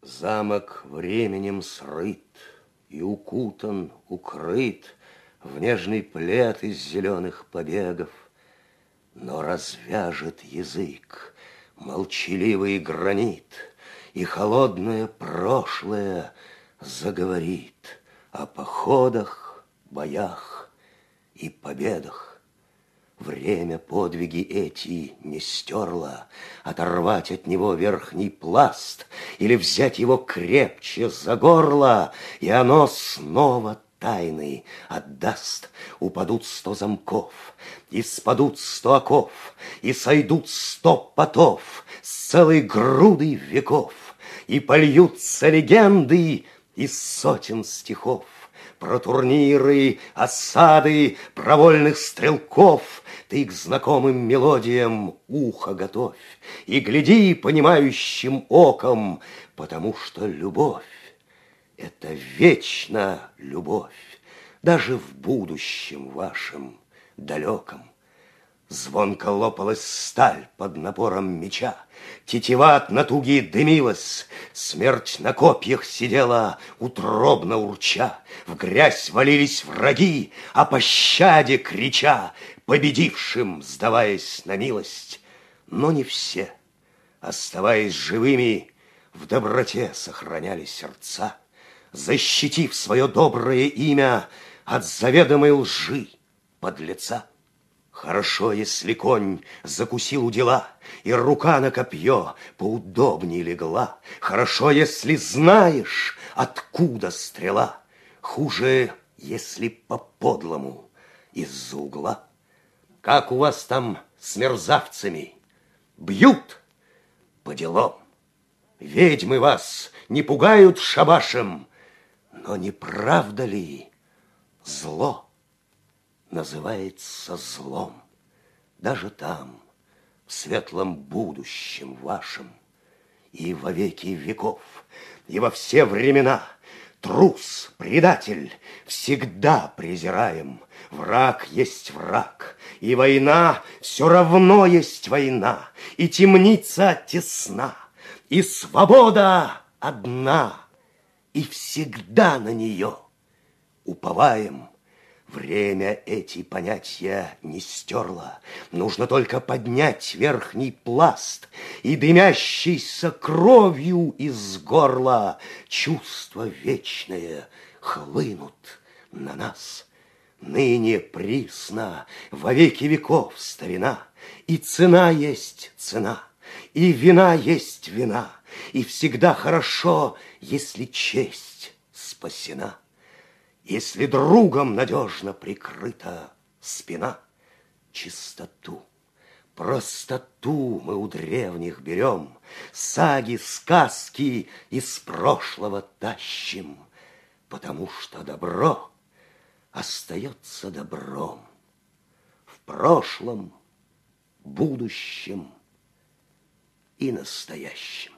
Замок временем срыт и укутан, укрыт в нежный плед из зеленых побегов. Но развяжет язык молчаливый гранит, и холодное прошлое заговорит о походах, боях и победах. Время подвиги эти не стерло, оторвать от него верхний пласт или взять его крепче за горло, и оно снова тайны отдаст. Упадут 100 замков, и спадут 100 оков, и сойдут 100 потов с целой грудой веков, и польются легенды из сотен стихов. Про турниры, осады, про вольных стрелков ты к знакомым мелодиям ухо готовь и гляди понимающим оком, потому что любовь — это вечно любовь, даже в будущем вашем далеком. Звонко лопалась сталь под напором меча, тетива от натуги дымилась, смерть на копьях сидела, утробно урча. В грязь валились враги, о пощаде крича, победившим сдаваясь на милость. Но не все, оставаясь живыми, в доброте сохраняли сердца, защитив свое доброе имя от заведомой лжи подлеца. Хорошо, если конь закусил у дела, и рука на копье поудобнее легла. Хорошо, если знаешь, откуда стрела. Хуже, если по-подлому из-за угла. Как у вас там с мерзавцами? Бьют по делам. Ведьмы вас не пугают шабашем, но не правда ли зло называется злом? Даже там, в светлом будущем вашем, и во веки веков, и во все времена трус, предатель всегда презираем. Враг есть враг, и война все равно есть война, и темница тесна, и свобода одна, и всегда на нее уповаем. Время эти понятия не стерло. Нужно только поднять верхний пласт, и дымящейся кровью из горла чувства вечные хлынут на нас. Ныне присно во веки веков старина, и цена есть цена, и вина есть вина, и всегда хорошо, если честь спасена. Если другом надежно прикрыта спина, чистоту, простоту мы у древних берем, саги, сказки из прошлого тащим, потому что добро остается добром в прошлом, будущем и настоящем.